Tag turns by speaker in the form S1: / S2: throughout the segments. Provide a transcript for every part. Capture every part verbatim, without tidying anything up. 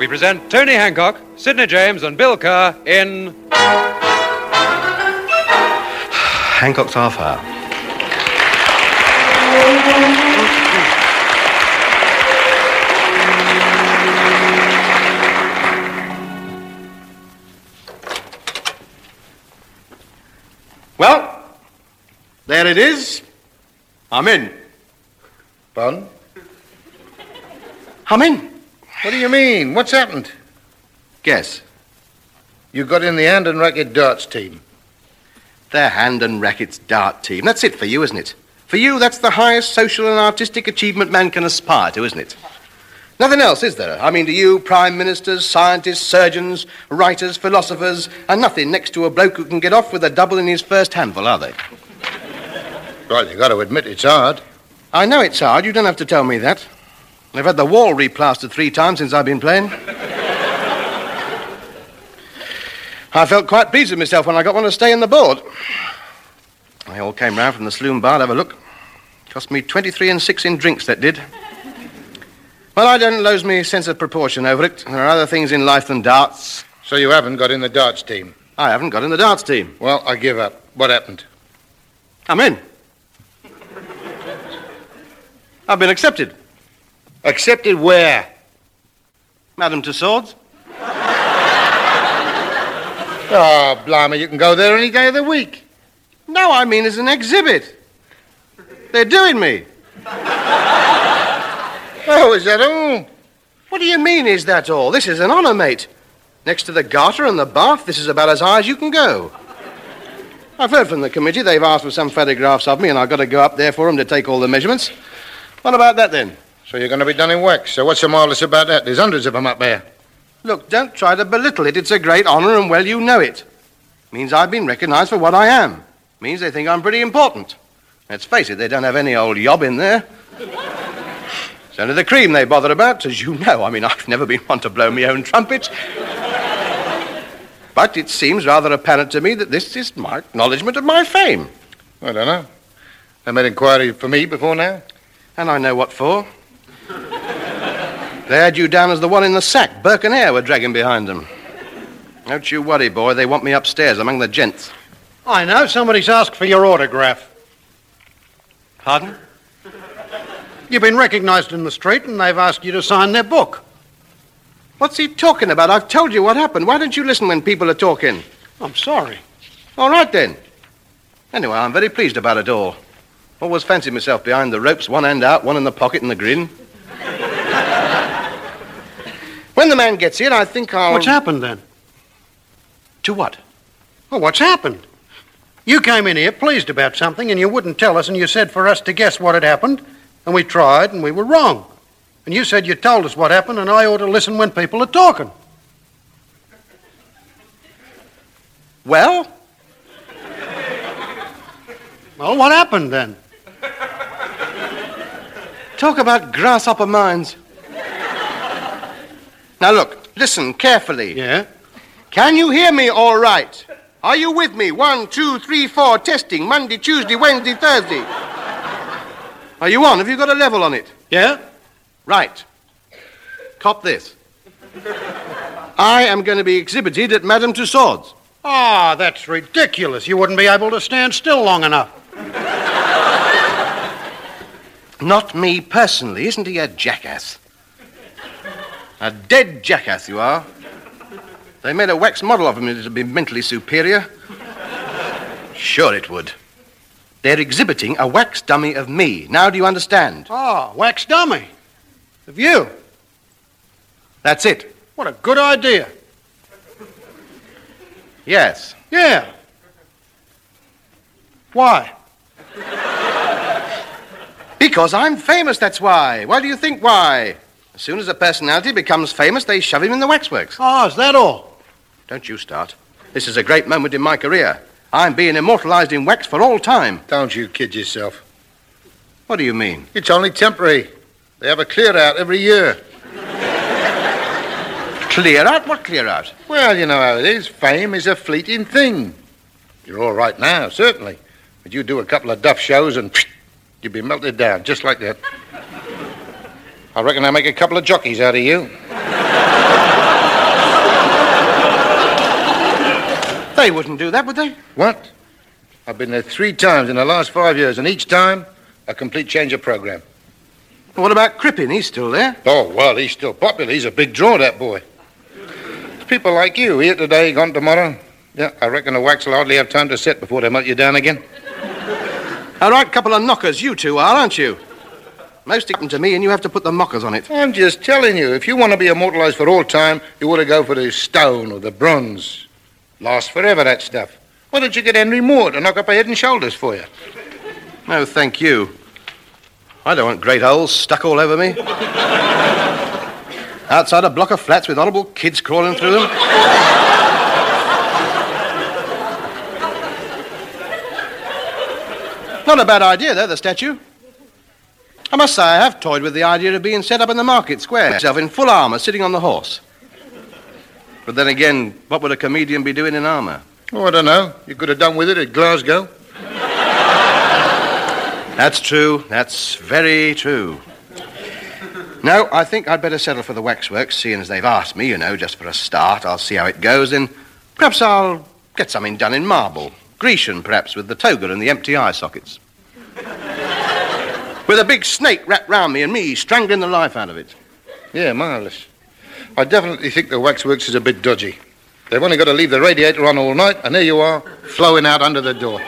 S1: present Tony Hancock, Sidney James, and Bill Kerr in...
S2: Hancock's Half Hour. Well, there it is. I'm in.
S3: Pardon?
S2: I'm in.
S3: What do you mean? What's happened?
S2: Guess.
S3: You got in the hand and racket darts team.
S2: The Hand and Rackets dart team. That's it for you, isn't it? For you, that's the highest social and artistic achievement man can aspire to, isn't it? Nothing else, is there? I mean, to you, prime ministers, scientists, surgeons, writers, philosophers, are nothing next to a bloke who can get off with a double in his first handful, are they?
S3: Well, you got to admit it's hard.
S2: I know it's hard. You don't have to tell me that. I've had the wall replastered three times since I've been playing. I felt quite pleased with myself when I got one to stay in the board. They all came round from the saloon bar to have a look. Cost me twenty-three and six in drinks, that did. Well, I don't lose me sense of proportion over it. There are other things in life than darts.
S3: So you haven't got in the darts team?
S2: I haven't got in the darts team.
S3: Well, I give up. What happened?
S2: I'm in. I've been accepted.
S3: Accepted where?
S2: Madame Tussauds.
S3: Oh, blimey, you can go there any day of the week.
S2: No, I mean as an exhibit. They're doing me.
S3: Oh, is that all?
S2: What do you mean, is that all? This is an honour, mate. Next to the garter and the bath, this is about as high as you can go. I've heard from the committee they've asked for some photographs of me, and I've got to go up there for them to take all the measurements. What about that, then?
S3: So you're going to be done in wax. So what's so marvellous about that? There's hundreds of them up there.
S2: Look, don't try to belittle it. It's a great honour, and well, you know it. Means I've been recognised for what I am. Means they think I'm pretty important. Let's face it, they don't have any old yob in there. It's only the cream they bother about, as you know. I mean, I've never been one to blow my own trumpet. But it seems rather apparent to me that this is my acknowledgement of my fame.
S3: I don't know. They made inquiry for me before now?
S2: And I know what for. They had you down as the one in the sack Burke and Hare were dragging behind them. Don't you worry, boy. They want me upstairs among the gents.
S4: I know. Somebody's asked for your autograph.
S2: Pardon?
S4: You've been recognised in the street and they've asked you to sign their book.
S2: What's he talking about? I've told you what happened. Why don't you listen when people are talking?
S4: I'm sorry.
S2: All right, then. Anyway, I'm very pleased about it all. Always fancied myself behind the ropes, one hand out, one in the pocket and the grin. When the man gets here, I think I'll...
S4: What's happened, then?
S2: To what?
S4: Well, what's happened? You came in here pleased about something and you wouldn't tell us, and you said for us to guess what had happened, and we tried and we were wrong. And you said you told us what happened and I ought to listen when people are talking.
S2: Well?
S4: Well, what happened then?
S2: Talk about grasshopper minds. Now look, listen carefully.
S4: Yeah?
S2: Can you hear me all right? Are you with me? One, two, three, four, testing. Monday, Tuesday, Wednesday, Thursday. Are you on? Have you got a level on it?
S4: Yeah?
S2: Right. Cop this. I am going to be exhibited at Madame Tussauds.
S4: Ah, that's ridiculous. You wouldn't be able to stand still long enough.
S2: Not me personally. Isn't he a jackass? A dead jackass, you are. They made a wax model of him and it'd be mentally superior. Sure it would. They're exhibiting a wax dummy of me. Now do you understand?
S4: Ah, wax dummy. Of you.
S2: That's it.
S4: What a good idea.
S2: Yes.
S4: Yeah. Why?
S2: Because I'm famous, that's why. Why do you think why? As soon as a personality becomes famous, they shove him in the waxworks.
S4: Oh, is that all?
S2: Don't you start. This is a great moment in my career. I'm being immortalized in wax for all time.
S3: Don't you kid yourself.
S2: What do you mean?
S3: It's only temporary. They have a clear-out every year.
S2: Clear out? What clear out?
S3: Well, you know how it is. Fame is a fleeting thing. You're all right now, certainly. But you do a couple of duff shows and you'd be melted down, just like that. I reckon I'll make a couple of jockeys out of you.
S2: They wouldn't do that, would they?
S3: What? I've been there three times in the last five years, and each time, a complete change of program.
S2: What about Crippen? He's still there.
S3: Oh, well, he's still popular. He's a big draw, that boy. It's people like you, here today, gone tomorrow. Yeah, I reckon the wax will hardly have time to set before they melt you down again.
S2: A right couple of knockers you two are, aren't you? Most stick them to me, and you have to put the mockers on it.
S3: I'm just telling you, if you want to be immortalised for all time, you ought to go for the stone or the bronze. Lasts forever, that stuff. Why don't you get Henry Moore to knock up a head and shoulders for you?
S2: No, thank you. I don't want great holes stuck all over me. Outside a block of flats with horrible kids crawling through them. Not a bad idea, though, the statue. I must say, I have toyed with the idea of being set up in the market square, myself in full armour, sitting on the horse. But then again, what would a comedian be doing in armour?
S3: Oh, I don't know. You could have done with it at Glasgow.
S2: That's true. That's very true. No, I think I'd better settle for the waxworks, seeing as they've asked me, you know, just for a start. I'll see how it goes, and perhaps I'll get something done in marble. Grecian, perhaps, with the toga and the empty eye sockets. With a big snake wrapped round me and me strangling the life out of it.
S3: Yeah, marvellous. I definitely think the waxworks is a bit dodgy. They've only got to leave the radiator on all night, and there you are, flowing out under the door.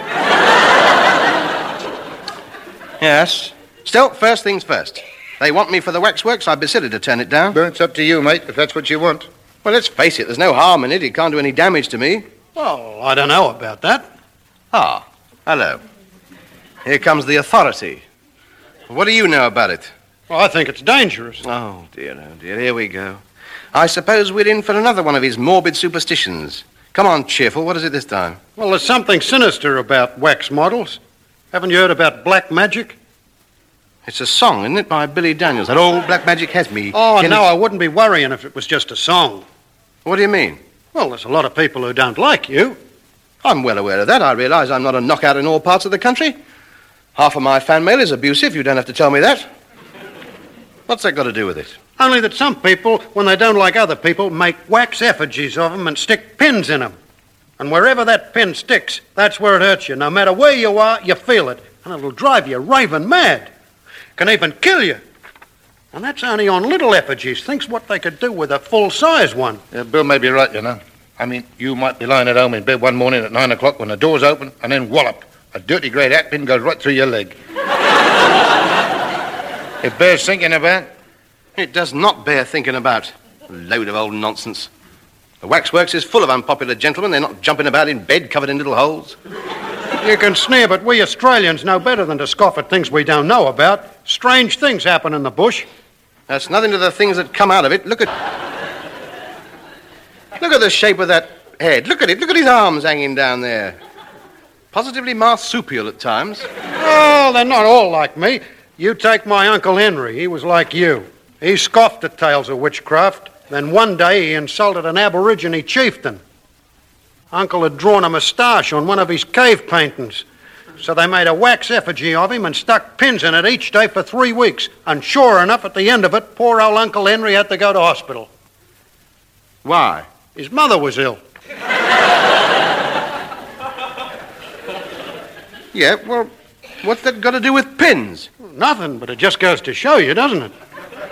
S2: Yes. Still, first things first. They want me for the waxworks, I'd be silly to turn it down.
S3: But it's up to you, mate, if that's what you want.
S2: Well, let's face it, there's no harm in it. It can't do any damage to me.
S4: Well, I don't know about that.
S2: Ah, hello. Here comes the authority. What do you know about it?
S4: Well, I think it's dangerous.
S2: Oh, dear, oh, dear. Here we go. I suppose we're in for another one of his morbid superstitions. Come on, Cheerful. What is it this time?
S4: Well, there's something sinister about wax models. Haven't you heard about black magic?
S2: It's a song, isn't it, by Billy Daniels? That old black magic has me.
S4: Oh,
S2: Can
S4: no,
S2: it...
S4: I wouldn't be worrying if it was just a song.
S2: What do you mean?
S4: Well, there's a lot of people who don't like you.
S2: I'm well aware of that. I realise I'm not a knockout in all parts of the country. Half of my fan mail is abusive. You don't have to tell me that. What's that got to do with it?
S4: Only that some people, when they don't like other people, make wax effigies of them and stick pins in them. And wherever that pin sticks, that's where it hurts you. No matter where you are, you feel it. And it'll drive you raving mad. Can even kill you. And that's only on little effigies. Think what they could do with a full-size one.
S3: Yeah, Bill may be right, you know. I mean, you might be lying at home in bed one morning at nine o'clock when the door's open, and then wallop, a dirty grey hat pin goes right through your leg. It bears thinking about.
S2: It does not bear thinking about. A load of old nonsense. The waxworks is full of unpopular gentlemen. They're not jumping about in bed covered in little holes.
S4: You can sneer, but we Australians know better than to scoff at things we don't know about. Strange things happen in the bush.
S2: That's nothing to the things that come out of it. Look at... Look at the shape of that head. Look at it. Look at his arms hanging down there. Positively marsupial at times.
S4: Oh, they're not all like me. You take my Uncle Henry. He was like you. He scoffed at tales of witchcraft. Then one day he insulted an Aborigine chieftain. Uncle had drawn a moustache on one of his cave paintings. So they made a wax effigy of him and stuck pins in it each day for three weeks. And sure enough, at the end of it, poor old Uncle Henry had to go to hospital.
S2: Why?
S4: His mother was ill.
S2: Yeah, well, what's that got to do with pins?
S4: Nothing, but it just goes to show you, doesn't it?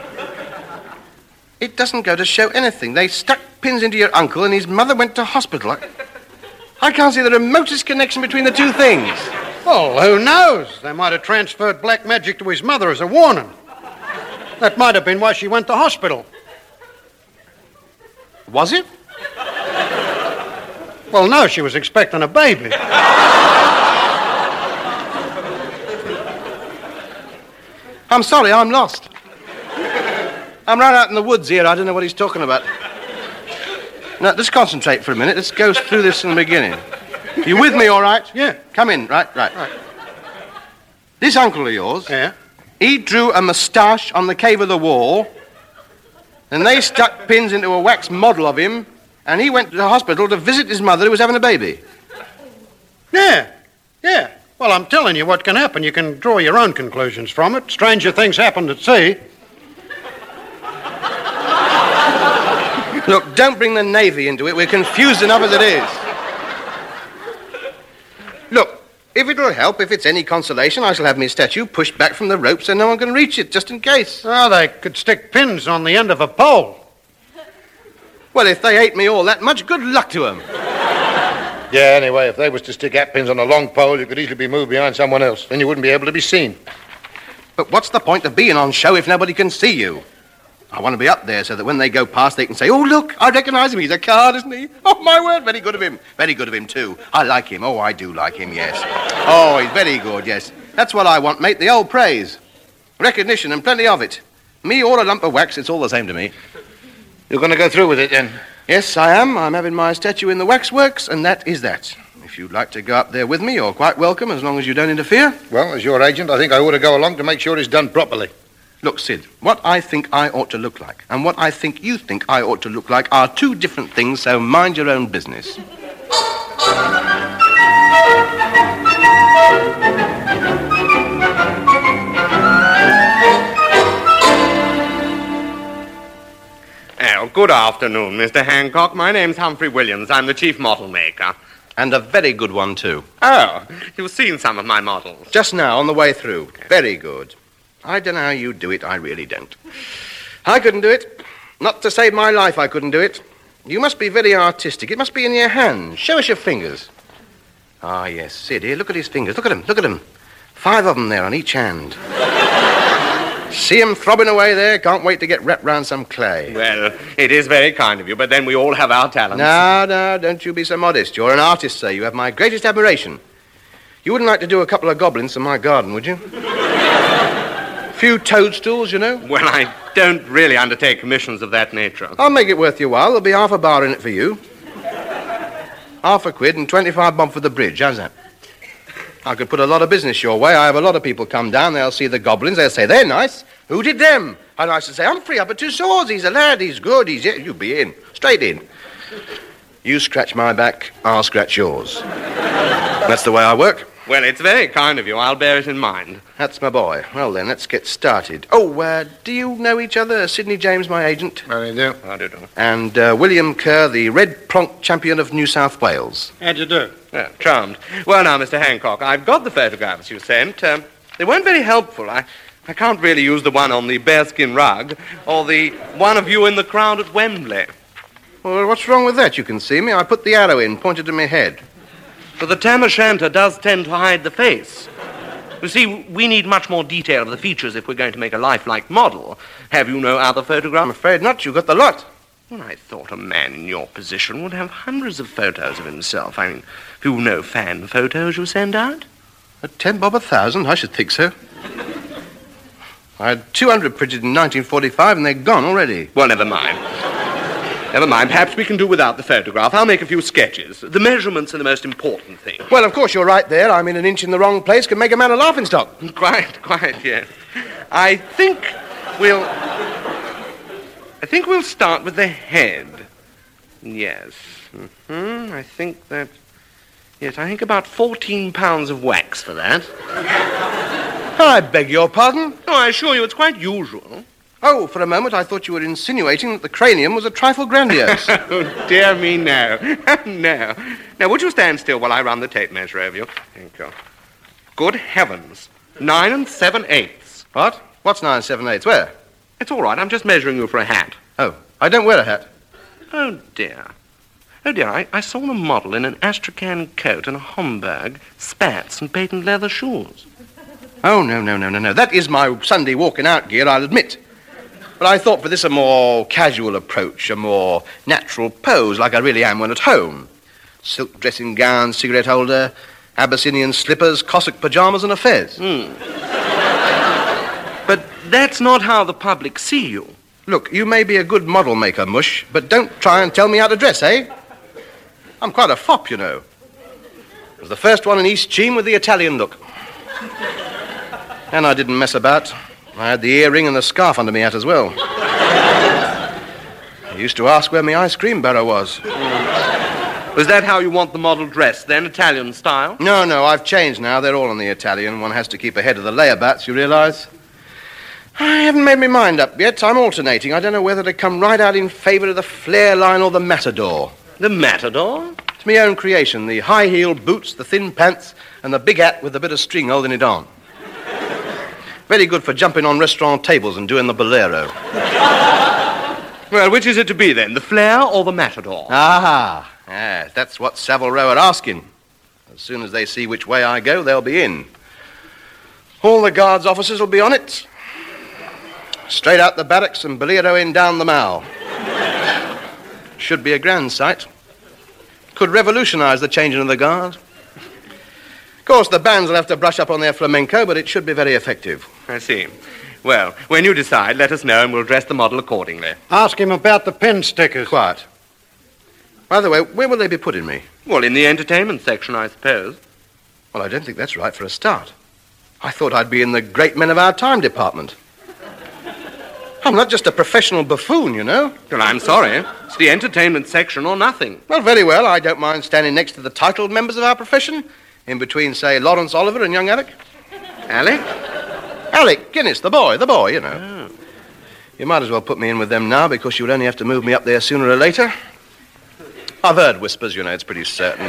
S2: It doesn't go to show anything. They stuck pins into your uncle and his mother went to hospital. I, I can't see the remotest connection between the two things.
S4: Well, who knows? They might have transferred black magic to his mother as a warning. That might have been why she went to hospital.
S2: Was it?
S4: Well, no, she was expecting a baby.
S2: I'm sorry, I'm lost. I'm right out in the woods here. I don't know what he's talking about. Now, let's concentrate for a minute. Let's go through this from the beginning. You with me, all right?
S4: Yeah.
S2: Come in. Right, right.
S4: Right.
S2: This uncle of yours,
S4: Yeah?
S2: he drew a moustache on the cave of the wall, and they stuck pins into a wax model of him, and he went to the hospital to visit his mother who was having a baby.
S4: Yeah. Yeah. Well, I'm telling you what can happen. You can draw your own conclusions from it. Stranger things happened at sea.
S2: Look, don't bring the Navy into it. We're confused enough as it is. If it'll help, if it's any consolation, I shall have my statue pushed back from the rope so no one can reach it, just in case.
S4: Oh, they could stick pins on the end of a pole.
S2: Well, if they hate me all that much, good luck to them.
S3: Yeah, anyway, if they was to stick hat pins on a long pole, you could easily be moved behind someone else. Then you wouldn't be able to be seen.
S2: But what's the point of being on show if nobody can see you? I want to be up there so that when they go past, they can say, oh, look, I recognise him. He's a card, isn't he? Oh, my word, very good of him. Very good of him, too. I like him. Oh, I do like him, yes. Oh, he's very good, yes. That's what I want, mate, the old praise. Recognition and plenty of it. Me or a lump of wax, it's all the same to me.
S3: You're going to go through with it, then?
S2: Yes, I am. I'm having my statue in the waxworks, and that is that. If you'd like to go up there with me, you're quite welcome, as long as you don't interfere.
S3: Well, as your agent, I think I ought to go along to make sure it's done properly.
S2: Look, Sid, what I think I ought to look like and what I think you think I ought to look like are two different things, so mind your own business.
S5: Oh, good afternoon, Mister Hancock. My name's Humphrey Williams. I'm the chief model maker.
S2: And a very good one, too.
S5: Oh, you've seen some of my models.
S2: Just now, on the way through. Very good. I don't know how you do it, I really don't. I couldn't do it. Not to save my life, I couldn't do it. You must be very artistic. It must be in your hands. Show us your fingers. Ah, yes, Sid, here, look at his fingers. Look at them, look at them. Five of them there on each hand. See him throbbing away there? Can't wait to get wrapped round some clay.
S5: Well, it is very kind of you, but then we all have our talents.
S2: No, no, don't you be so modest. You're an artist, sir. You have my greatest admiration. You wouldn't like to do a couple of goblins in my garden, would you? Few toadstools, you know.
S5: Well, I don't really undertake commissions of that nature.
S2: I'll make it worth your while. There'll be half a bar in it for you. Half a quid and twenty-five bob for the bridge. How's that? I could put a lot of business your way. I have a lot of people come down. They'll see the goblins. They'll say, they're nice. Who did them? And I should say, Humphrey up at Two Swords. He's a lad. He's good. He's... You be in. Straight in. You scratch my back, I'll scratch yours. That's the way I work.
S5: Well, it's very kind of you. I'll bear it in mind.
S2: That's my boy. Well, then, let's get started. Oh, uh, do you know each other? Sidney James, my agent.
S3: I do.
S5: I do, do.
S2: And uh, William Kerr, the Red Plonk champion of New South Wales.
S4: How'd you do?
S5: Yeah, charmed. Well, now, Mister Hancock, I've got the photographs you sent. Um, they weren't very helpful. I, I can't really use the one on the bearskin rug or the one of you in the crowd at Wembley.
S2: Well, what's wrong with that? You can see me. I put the arrow in, pointed to my head.
S5: But the tam o' shanter does tend to hide the face. You see, we need much more detail of the features if we're going to make a lifelike model. Have you no other photograph?
S2: I'm afraid not. You got the lot.
S5: Well, I thought a man in your position would have hundreds of photos of himself. I mean, have you no fan photos you send out?
S2: At ten bob a thousand? I should think so. I had two hundred printed in nineteen forty-five, and they're gone already.
S5: Well, never mind. Never mind. Perhaps we can do without the photograph. I'll make a few sketches. The measurements are the most important thing.
S2: Well, of course, you're right there. I'm in an inch in the wrong place. Can make a man a laughingstock.
S5: Quite, quite, yes. I think we'll... I think we'll start with the head. Yes. Mm-hmm. I think that... Yes, I think about fourteen pounds of wax for that.
S2: I beg your pardon?
S5: Oh, I assure you, it's quite usual.
S2: Oh, for a moment I thought you were insinuating that the cranium was a trifle grandiose.
S5: Oh, dear me, no. No. Now, would you stand still while I run the tape measure over you? Thank you. Good heavens. Nine and seven eighths.
S2: What? What's nine and seven eighths? Where?
S5: It's all right. I'm just measuring you for a hat.
S2: Oh, I don't wear a hat.
S5: Oh, dear. Oh, dear, I, I saw the model in an Astrakhan coat and a Homburg, spats, and patent leather shoes.
S2: Oh, no, no, no, no, no. That is my Sunday walking out gear, I'll admit. But I thought for this a more casual approach, a more natural pose, like I really am when at home. Silk dressing gown, cigarette holder, Abyssinian slippers, Cossack pajamas, and a fez.
S5: Mm. But that's not how the public see you.
S2: Look, you may be a good model maker, Mush, but don't try and tell me how to dress, eh? I'm quite a fop, you know. I was the first one in East Cheam with the Italian look. And I didn't mess about. I had the earring and the scarf under my hat as well. I used to ask where my ice cream barrow was.
S5: Mm. Was that how you want the model dressed, then, Italian style?
S2: No, no, I've changed now. They're all in the Italian. One has to keep ahead of the layabouts, you realise? I haven't made my mind up yet. I'm alternating. I don't know whether to come right out in favour of the flare line or the matador.
S5: The matador?
S2: It's my own creation. The high-heeled boots, the thin pants, and the big hat with a bit of string holding it on. Very good for jumping on restaurant tables and doing the bolero.
S5: Well, which is it to be, then? The Flair or the Matador?
S2: Ah, yes, that's what Savile Row are asking. As soon as they see which way I go, they'll be in. All the guards' officers will be on it. Straight out the barracks and bolero in down the Mall. Should be a grand sight. Could revolutionize the changing of the guard. Of course, the bands will have to brush up on their flamenco, but it should be very effective.
S5: I see. Well, when you decide, let us know and we'll dress the model accordingly.
S4: Ask him about the pin stickers.
S2: Quiet. By the way, where will they be putting me?
S5: Well, in the entertainment section, I suppose.
S2: Well, I don't think that's right for a start. I thought I'd be in the great men of our time department. I'm not just a professional buffoon, you know.
S5: Well, I'm sorry. It's the entertainment section or nothing.
S2: Well, very well. I don't mind standing next to the titled members of our profession, in between, say, Lawrence Oliver and young Alec.
S5: Alec?
S2: Alec Guinness, the boy, the boy, you know. Oh. You might as well put me in with them now, because you'll only have to move me up there sooner or later. I've heard whispers, you know, it's pretty certain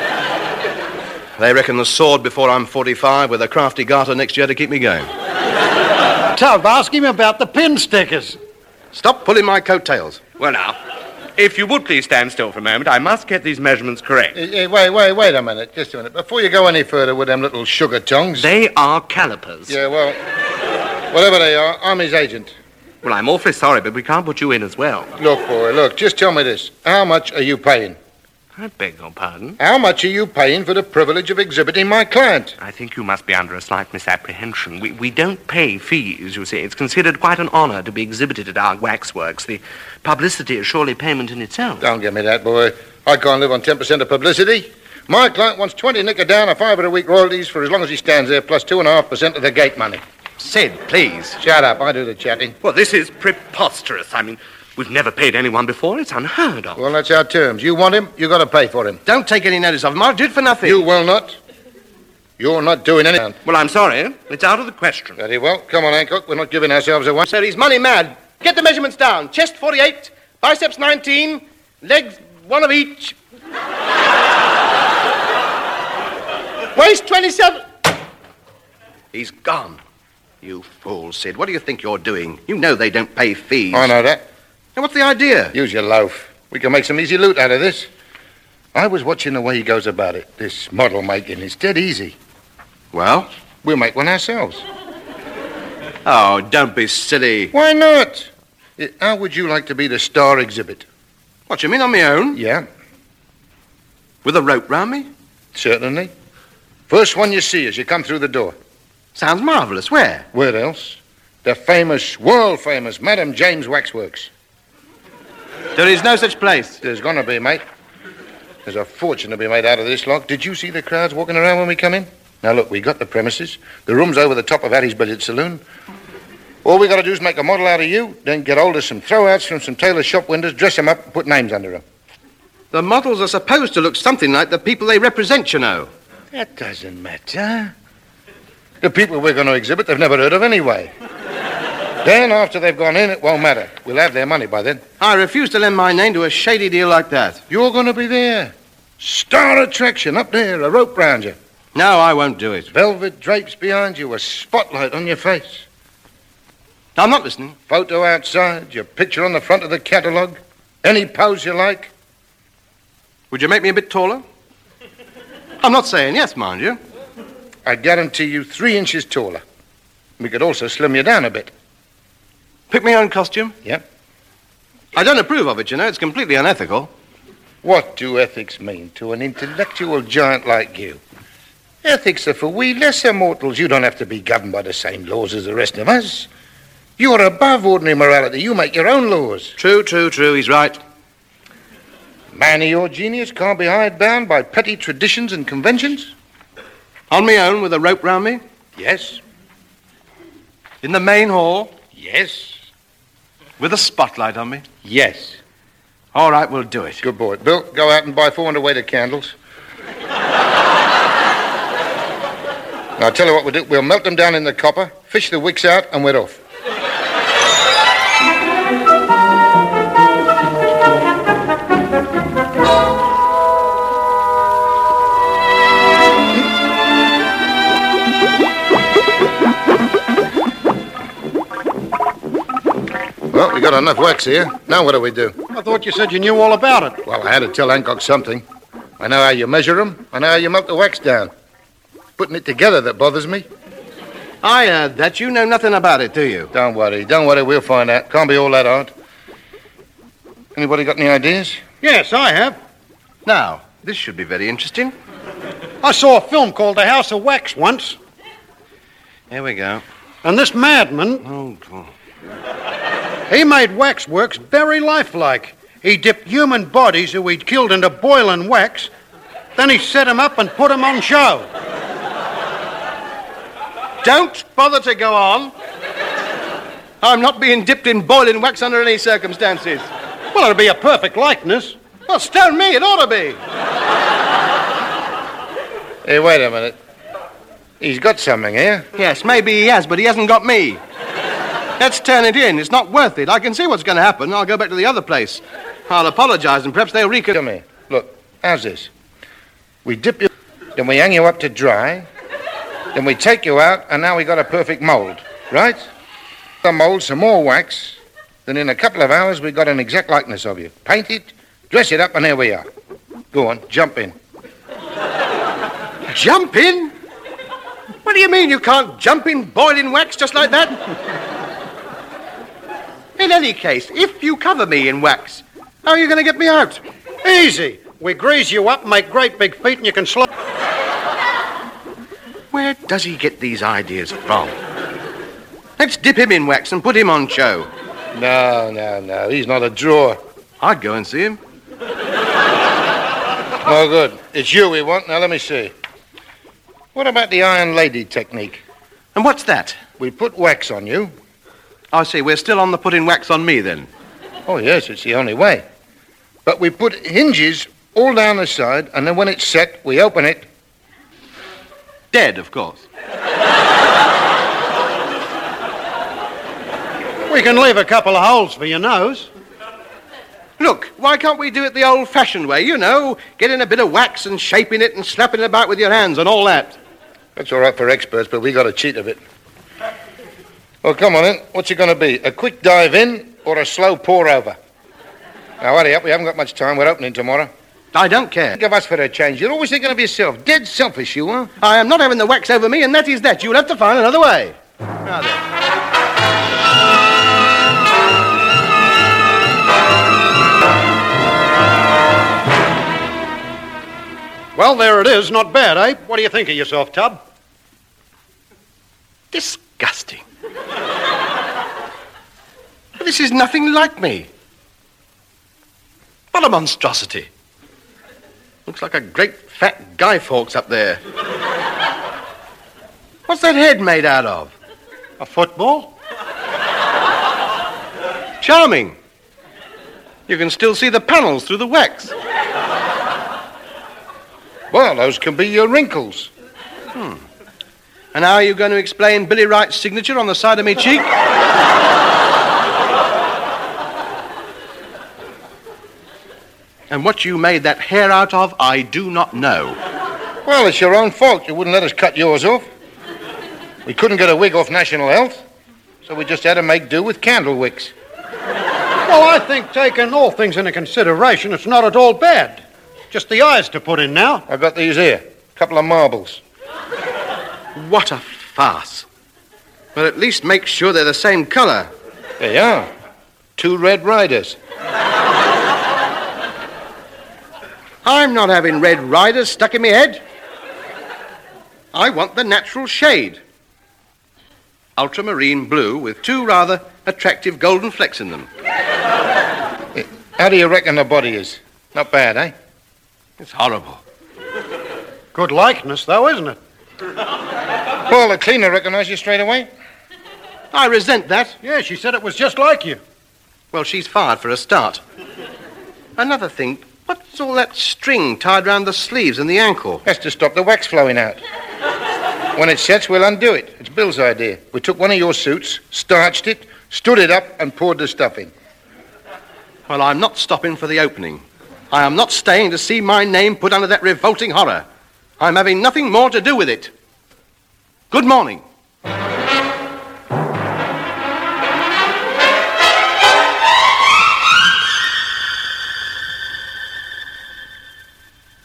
S2: that they reckon the sword before I'm forty-five with a crafty garter next year to keep me going.
S4: Tub, ask him about the pin stickers.
S2: Stop pulling my coattails.
S5: Well, now, if you would please stand still for a moment, I must get these measurements correct.
S3: Hey, hey, wait, wait, wait a minute. Just a minute. Before you go any further with them little sugar tongues...
S5: They are calipers.
S3: Yeah, well, whatever they are, I'm his agent.
S5: Well, I'm awfully sorry, but we can't put you in as well.
S3: Look, boy, look, just tell me this. How much are you paying?
S5: I beg your pardon?
S3: How much are you paying for the privilege of exhibiting my client?
S5: I think you must be under a slight misapprehension. We, we don't pay fees, you see. It's considered quite an honor to be exhibited at our waxworks. The publicity is surely payment in itself.
S3: Don't give me that, boy. I can't live on ten percent of publicity. My client wants twenty nicker down a five a week royalties for as long as he stands there, plus two and a half percent of the gate money.
S2: Sid, please.
S3: Shut up. I do the chatting.
S5: Well, this is preposterous. I mean, we've never paid anyone before. It's unheard of.
S3: Well, that's our terms. You want him, you got to pay for him.
S2: Don't take any notice of him. I'll do it for nothing.
S3: You will not. You're not doing anything.
S5: Well, I'm sorry. It's out of the question.
S3: Very well. Come on, Hancock. We're not giving ourselves away.
S2: Sir, he's money mad. Get the measurements down. Chest forty-eight, biceps nineteen, legs one of each. Waist twenty-seven. He's gone. You fool, Sid. What do you think you're doing? You know they don't pay fees.
S3: I know that.
S2: Now, what's the idea?
S3: Use your loaf. We can make some easy loot out of this. I was watching the way he goes about it. This model making is dead easy.
S2: Well?
S3: We'll make one ourselves.
S2: Oh, don't be silly.
S3: Why not? How would you like to be the star exhibit?
S2: What, you mean on my own?
S3: Yeah.
S2: With a rope round me?
S3: Certainly. First one you see as you come through the door.
S2: Sounds marvellous. Where?
S3: Where else? The famous, world-famous Madam James Waxworks.
S2: There is no such place.
S3: There's gonna be, mate. There's a fortune to be made out of this lot. Did you see the crowds walking around when we come in? Now, look, we got the premises. The room's over the top of Harry's billiard saloon. All we got to do is make a model out of you, then get hold of some throwouts from some tailor shop windows, dress them up, and put names under them.
S2: The models are supposed to look something like the people they represent, you know.
S3: That doesn't matter. The people we're going to exhibit, they've never heard of anyway. Then, after they've gone in, it won't matter. We'll have their money by then.
S2: I refuse to lend my name to a shady deal like that.
S3: You're going to be there. Star attraction up there, a rope round you.
S2: No, I won't do it.
S3: Velvet drapes behind you, a spotlight on your face.
S2: I'm not listening.
S3: Photo outside, your picture on the front of the catalogue. Any pose you like.
S2: Would you make me a bit taller? I'm not saying yes, mind you.
S3: I guarantee you three inches taller. We could also slim you down a bit.
S2: Pick my own costume?
S3: Yep.
S2: I don't approve of it, you know. It's completely unethical.
S3: What do ethics mean to an intellectual giant like you? Ethics are for we lesser mortals. You don't have to be governed by the same laws as the rest of us. You're above ordinary morality. You make your own laws.
S2: True, true, true. He's right.
S3: Man of your genius can't be hidebound by petty traditions and conventions.
S2: On my own with a rope round me?
S3: Yes.
S2: In the main hall?
S3: Yes.
S2: With a spotlight on me?
S3: Yes.
S2: All right, we'll do it.
S3: Good boy. Bill, go out and buy four hundred weight of candles. Now, I'll tell you what we'll do. We'll melt them down in the copper, fish the wicks out, and we're off. got enough wax here. Now what do we do?
S4: I thought you said you knew all about it.
S3: Well, I had to tell Hancock something. I know how you measure them. I know how you melt the wax down. Putting it together that bothers me.
S2: I heard that. You know nothing about it, do you?
S3: Don't worry. Don't worry. We'll find out. Can't be all that hard. Anybody got any ideas?
S4: Yes, I have.
S2: Now, this should be very interesting.
S4: I saw a film called The House of Wax once,
S2: Here we go.
S4: and this madman,
S2: Oh, God.
S4: he made waxworks very lifelike. He dipped human bodies who he'd killed into boiling wax, then he set 'em up and put 'em on show.
S2: Don't bother to go on. I'm not being dipped in boiling wax under any circumstances.
S4: Well, it'd be a perfect likeness.
S2: Well, stone me, it ought to be.
S3: Hey, wait a minute. He's got something here.
S2: Yes, maybe he has, but he hasn't got me. Let's turn it in. It's not worth it. I can see what's going to happen. I'll go back to the other place. I'll apologize, and perhaps they'll recon...
S3: Come here. Look, how's this? We dip you, then we hang you up to dry, then we take you out, and now we got a perfect mold, right? The mold, some more wax, then in a couple of hours we got an exact likeness of you. Paint it, dress it up, and there we are. Go on, jump in.
S2: Jump in? What do you mean you can't jump in boiling wax just like that? In any case, if you cover me in wax, how are you going to get me out?
S4: Easy. We grease you up, make great big feet, and you can slow...
S2: Where does he get these ideas from? Let's dip him in wax and put him on show.
S3: No, no, no, he's not a drawer.
S2: I'd go and see him.
S3: No good. It's you we want. Now, let me see. What about the Iron Lady technique?
S2: And what's that?
S3: We put wax on you.
S2: I see, we're still on the putting wax on me then.
S3: Oh, yes, it's the only way. But we put hinges all down the side, and then when it's set, we open it.
S2: Dead, of course.
S4: We can leave a couple of holes for your nose.
S2: Look, why can't we do it the old-fashioned way? You know, getting a bit of wax and shaping it and slapping it about with your hands and all that.
S3: That's all right for experts, but we got a cheat of it. Well, come on then. What's it going to be? A quick dive in or a slow pour over? Now, hurry up. We haven't got much time. We're opening tomorrow.
S2: I don't care.
S3: Think of us for a change. You're always thinking of yourself. Dead selfish, you are.
S2: I am not having the wax over me, and that is that. You'll have to find another way. Now then.
S4: Well, there it is. Not bad, eh? What do you think of yourself, Tub?
S2: Disgusting. This is nothing like me. What a monstrosity. Looks like a great fat Guy Fawkes up there. What's that head made out of?
S4: A football?
S2: Charming. You can still see the panels through the wax.
S3: Well, those can be your wrinkles.
S2: Hmm. And how are you going to explain Billy Wright's signature on the side of me cheek? And what you made that hair out of, I do not know.
S3: Well, it's your own fault. You wouldn't let us cut yours off. We couldn't get a wig off National Health, so we just had to make do with candle wicks.
S4: Well, I think, taking all things into consideration, it's not at all bad. Just the eyes to put in now.
S3: I've got these here. A couple of marbles.
S2: What a farce. Well, at least make sure they're the same colour.
S3: There you are. Two Red Riders.
S2: I'm not having Red Riders stuck in my head. I want the natural shade. Ultramarine blue with two rather attractive golden flecks in them.
S3: How do you reckon the body is? Not bad, eh?
S2: It's horrible.
S4: Good likeness, though, isn't it?
S3: Well, the cleaner recognised you straight away.
S2: I resent that.
S4: Yeah, she said it was just like you.
S2: Well, she's fired for a start. Another thing, what's all that string tied round the sleeves and the ankle?
S3: That's to stop the wax flowing out. When it sets, we'll undo it. It's Bill's idea. We took one of your suits, starched it, stood it up, and poured the stuff in.
S2: Well, I'm not stopping for the opening. I am not staying to see my name put under that revolting horror. I'm having nothing more to do with it. Good morning.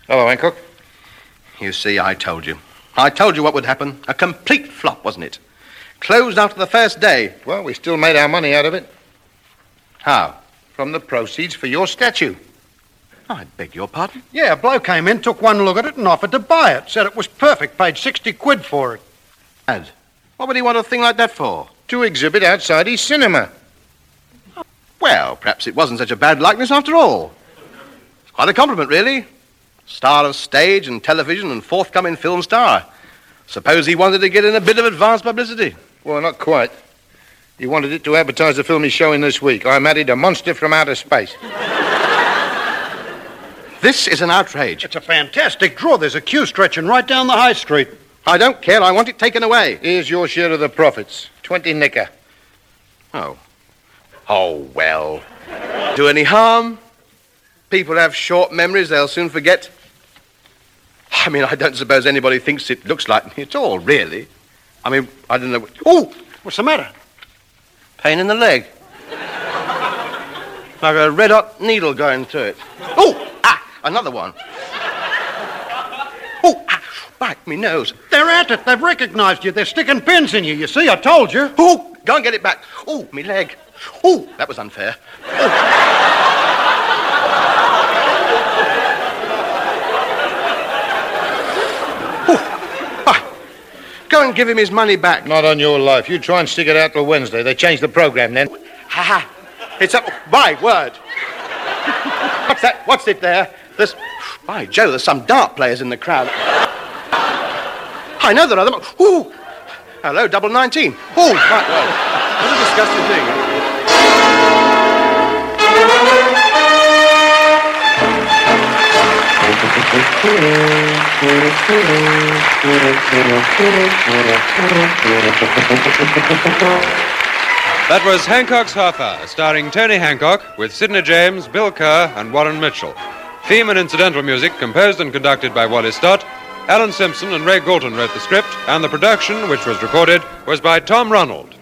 S3: Hello, Hancock.
S2: You see, I told you. I told you what would happen. A complete flop, wasn't it? Closed after the first day.
S3: Well, we still made our money out of it.
S2: How?
S3: From the proceeds for your statue.
S2: I beg your pardon?
S4: Yeah, a bloke came in, took one look at it and offered to buy it. Said it was perfect, paid sixty quid for it.
S2: Ed, what would he want a thing like that for?
S3: To exhibit outside his cinema.
S2: Well, perhaps it wasn't such a bad likeness after all. It's quite a compliment, really. Star of stage and television and forthcoming film star. Suppose he wanted to get in a bit of advance publicity.
S3: Well, not quite. He wanted it to advertise the film he's showing this week. I Married a Monster from Outer Space.
S2: This is an outrage.
S4: It's a fantastic draw. There's a queue stretching right down the high street.
S2: I don't care. I want it taken away.
S3: Here's your share of the profits. Twenty nicker.
S2: Oh. Oh, well. Do any harm? People have short memories. They'll soon forget. I mean, I don't suppose anybody thinks it looks like me at all, really. I mean, I don't know. Oh!
S4: What's the matter?
S2: Pain in the leg. Like a red-hot needle going through it. Oh! Ah! Another one. Oh! Ah! Back me nose.
S4: They're at it. They've recognized you. They're sticking pins in you. You see, I told you.
S2: Oh! Go and get it back. Oh, me leg. Oh, that was unfair. Oh. Ah. Go and give him his money back.
S3: Not on your life. You try and stick it out till Wednesday. They changed the program then.
S2: Ha ha. It's up. My word. What's that? What's it there? There's. By Joe, there's some dart players in the crowd. I know there are them. Ooh. Hello, double nineteen. Oh, my word. What a disgusting thing.
S1: That was Hancock's Half Hour, starring Tony Hancock with Sidney James, Bill Kerr, and Warren Mitchell. Theme and incidental music composed and conducted by Wally Stott. Alan Simpson and Ray Galton wrote the script, and the production, which was recorded, was by Tom Ronald.